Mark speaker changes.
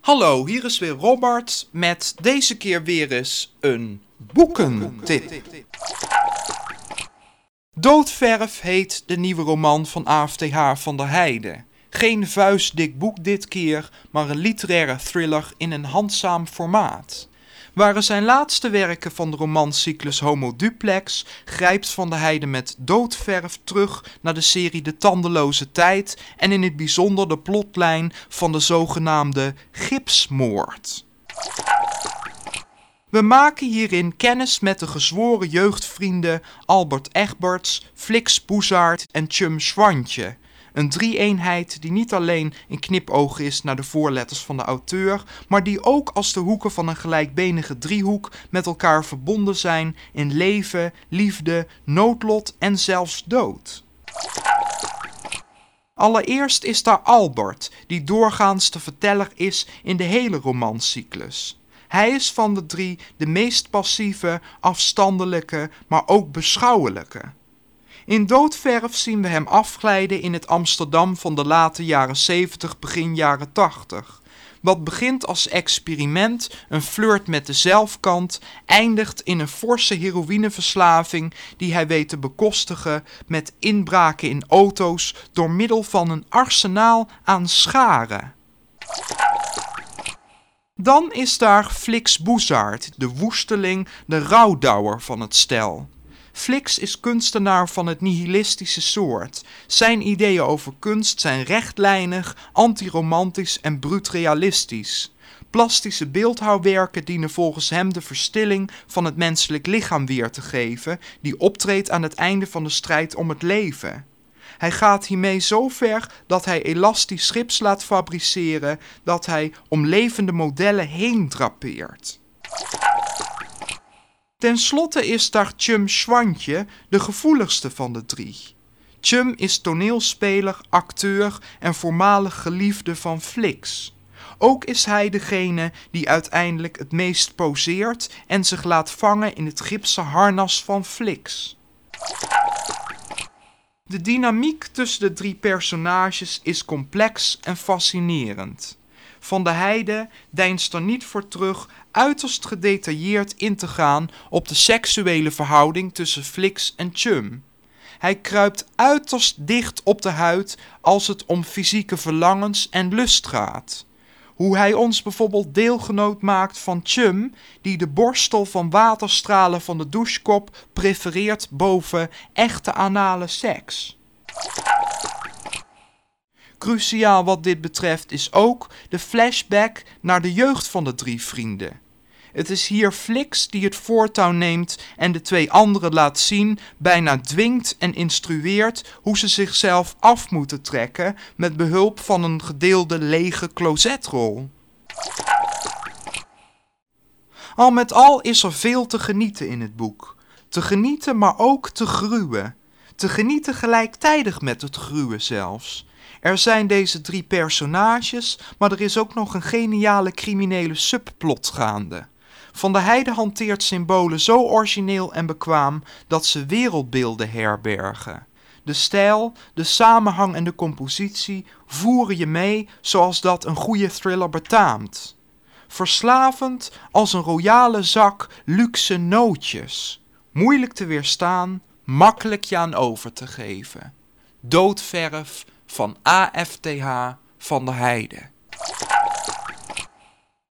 Speaker 1: Hallo, hier is weer Robert met deze keer weer eens een boekentip. Doodverf heet de nieuwe roman van AFTH van der Heijden. Geen vuistdik boek dit keer, maar een literaire thriller in een handzaam formaat. Waren zijn laatste werken van de romancyclus Homo Duplex, grijpt Van der Heijden met Doodverf terug naar de serie De Tandeloze Tijd en in het bijzonder de plotlijn van de zogenaamde gipsmoord. We maken hierin kennis met de gezworen jeugdvrienden Albert Egberts, Flix Boezaert en Chum Swantje. Een drie-eenheid die niet alleen een knipoog is naar de voorletters van de auteur, maar die ook als de hoeken van een gelijkbenige driehoek met elkaar verbonden zijn in leven, liefde, noodlot en zelfs dood. Allereerst is daar Albert, die doorgaans de verteller is in de hele romancyclus. Hij is van de drie de meest passieve, afstandelijke, maar ook beschouwelijke. In Doodverf zien we hem afglijden in het Amsterdam van de late jaren 70, begin jaren 80. Wat begint als experiment, een flirt met de zelfkant, eindigt in een forse heroïneverslaving die hij weet te bekostigen met inbraken in auto's door middel van een arsenaal aan scharen. Dan is daar Flix Boezaert, de woesteling, de rouwdouwer van het stel. Flix is kunstenaar van het nihilistische soort. Zijn ideeën over kunst zijn rechtlijnig, antiromantisch en bruut realistisch. Plastische beeldhouwwerken dienen volgens hem de verstilling van het menselijk lichaam weer te geven, die optreedt aan het einde van de strijd om het leven. Hij gaat hiermee zo ver dat hij elastisch schips laat fabriceren, dat hij om levende modellen heen drapeert. Ten slotte is daar Chum Swantje, de gevoeligste van de drie. Chum is toneelspeler, acteur en voormalig geliefde van Flix. Ook is hij degene die uiteindelijk het meest poseert en zich laat vangen in het gipsen harnas van Flix. De dynamiek tussen de drie personages is complex en fascinerend. Van der Heijden deinst er niet voor terug uiterst gedetailleerd in te gaan op de seksuele verhouding tussen Flix en Chum. Hij kruipt uiterst dicht op de huid als het om fysieke verlangens en lust gaat. Hoe hij ons bijvoorbeeld deelgenoot maakt van Chum, die de borstel van waterstralen van de douchekop prefereert boven echte anale seks. Cruciaal wat dit betreft is ook de flashback naar de jeugd van de drie vrienden. Het is hier Flix die het voortouw neemt en de twee anderen laat zien, bijna dwingt en instrueert hoe ze zichzelf af moeten trekken met behulp van een gedeelde lege closetrol. Al met al is er veel te genieten in het boek. Te genieten, maar ook te gruwen. Te genieten gelijktijdig met het gruwen zelfs. Er zijn deze drie personages, maar er is ook nog een geniale criminele subplot gaande. Van der Heijden hanteert symbolen zo origineel en bekwaam dat ze wereldbeelden herbergen. De stijl, de samenhang en de compositie voeren je mee zoals dat een goede thriller betaamt. Verslavend als een royale zak luxe nootjes. Moeilijk te weerstaan, makkelijk je aan over te geven. Doodverf van AFTH van der Heijden.